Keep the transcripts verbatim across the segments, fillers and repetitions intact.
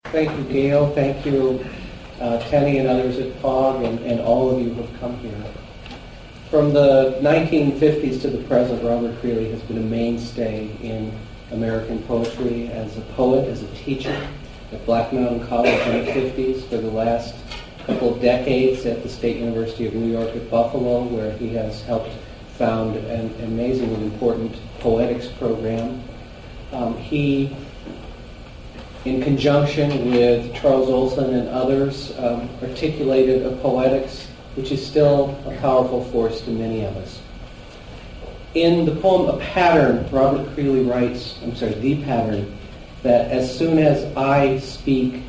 Thank you, Gail. Thank you, uh, Tenny and others at P O G, and, and all of you who have come here. From the nineteen fifties to the present, Robert Creeley has been a mainstay in American poetry as a poet, as a teacher at Black Mountain College in the fifties, for the last couple of decades at the State University of New York at Buffalo, where he has helped found an amazingly important poetics program. Um, he, in conjunction with Charles Olson and others, um, articulated a poetics which is still a powerful force to many of us. In the poem A Pattern, Robert Creeley writes, I'm sorry, The Pattern, that as soon as I speak,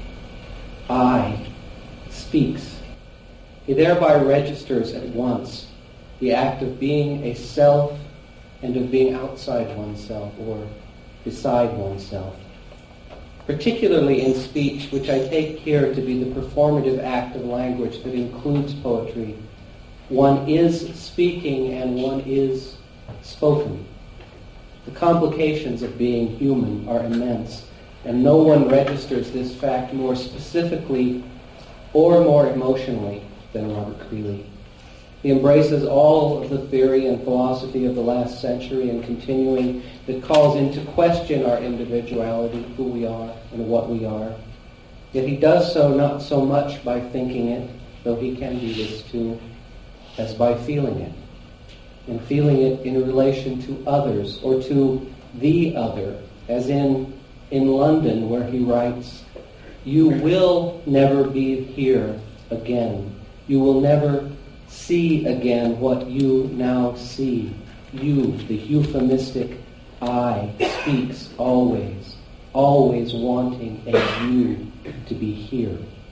I speaks. He thereby registers at once the act of being a self and of being outside oneself or beside oneself. Particularly in speech, which I take here to be the performative act of language that includes poetry, one is speaking and one is spoken. The complications of being human are immense, and no one registers this fact more specifically or more emotionally than Robert Creeley. He embraces all of the theory and philosophy of the last century and continuing that calls into question our individuality, who we are and what we are. Yet he does so not so much by thinking it, though he can do this too, as by feeling it. And feeling it in relation to others or to the other, as in, in London where he writes, "You will never be here again. You will never see again what you now see. You, the euphemistic I, speaks always, always wanting a you to be here."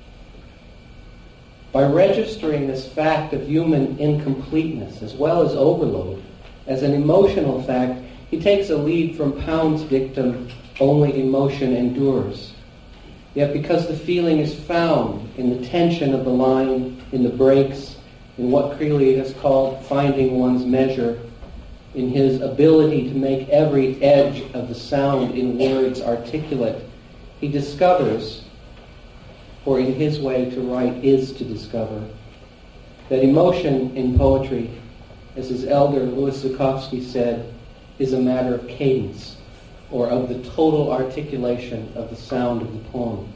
By registering this fact of human incompleteness as well as overload as an emotional fact, he takes a lead from Pound's dictum, "Only emotion endures." Yet because the feeling is found in the tension of the line, in the breaks, in what Creeley has called finding one's measure, in his ability to make every edge of the sound in words articulate, he discovers, or in his way to write is to discover, that emotion in poetry, as his elder Louis Zukofsky said, is a matter of cadence, or of the total articulation of the sound of the poem.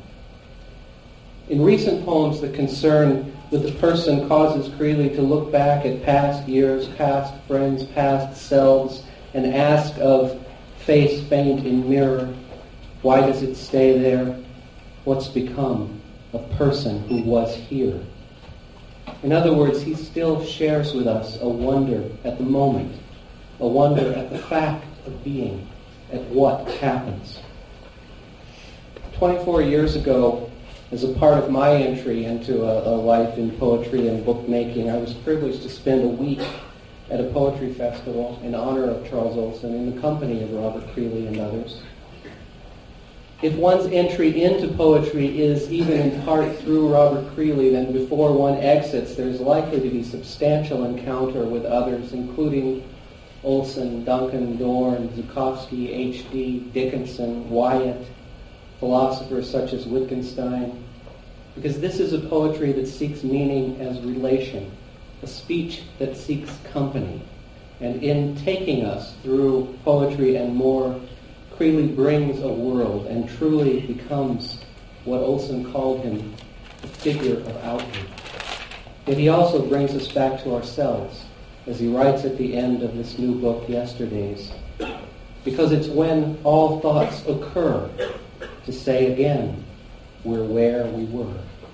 In recent poems, the concern with the person causes Creeley to look back at past years, past friends, past selves, and ask of face faint in mirror, why does it stay there? What's become of person who was here? In other words, he still shares with us a wonder at the moment, a wonder at the fact of being, at what happens. twenty-four years ago, as a part of my entry into a, a life in poetry and bookmaking, I was privileged to spend a week at a poetry festival in honor of Charles Olson in the company of Robert Creeley and others. If one's entry into poetry is even in part through Robert Creeley, then before one exits, there's likely to be substantial encounter with others, including Olson, Duncan, Dorn, Zukofsky, H D, Dickinson, Wyatt, philosophers such as Wittgenstein, because this is a poetry that seeks meaning as relation, a speech that seeks company. And in taking us through poetry and more, Creeley brings a world and truly becomes what Olson called him, a figure of outward. Yet he also brings us back to ourselves, as he writes at the end of this new book, Yesterdays, because it's when all thoughts occur to say again, we're where we were.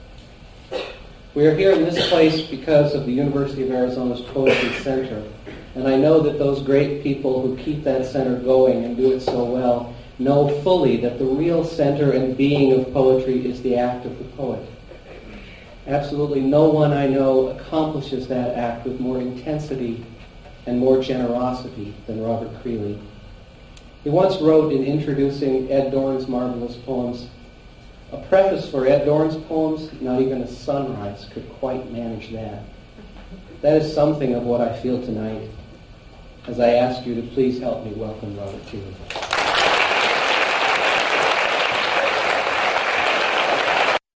We are here in this place because of the University of Arizona's Poetry Center, and I know that those great people who keep that center going and do it so well know fully that the real center and being of poetry is the act of the poet. Absolutely no one I know accomplishes that act with more intensity and more generosity than Robert Creeley. He once wrote in introducing Ed Dorn's marvelous poems, "A preface for Ed Dorn's poems, not even a sunrise could quite manage that." That is something of what I feel tonight as I ask you to please help me welcome Robert Creeley.